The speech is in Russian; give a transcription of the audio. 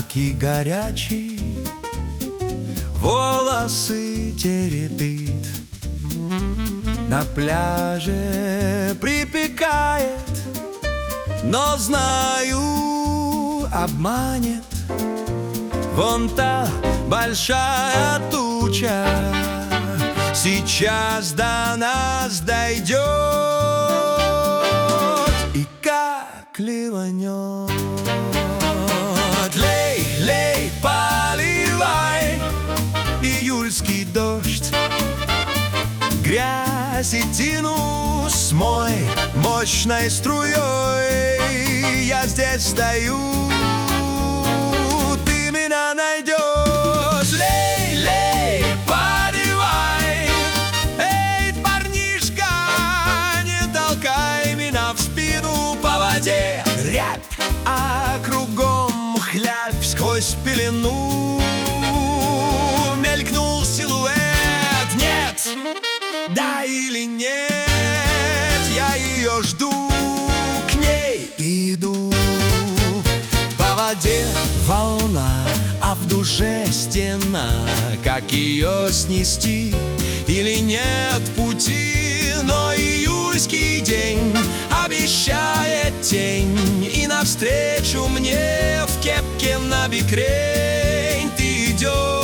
яркий, горячий, волосы теребит. На пляже припекает, но знаю, обманет. Вон та большая туча сейчас до нас дойдет, и как ливанет. Лей, лей, поливай, июльский дождь, грязь и тину смой мощной струей. Я здесь стою, ты меня найдешь. Лей, лей, поливай, эй, парнишка, не толкай меня в спину по воде. Рябь, а кругом хлябь, сквозь пелену мелькнул силуэт. Нет, да или нет, я ее жду, к ней иду. По воде волна, а в душе стена. Как ее снести или нет пути? Но июльский день обещает тень, и навстречу мне в кепке набекрень ты идешь.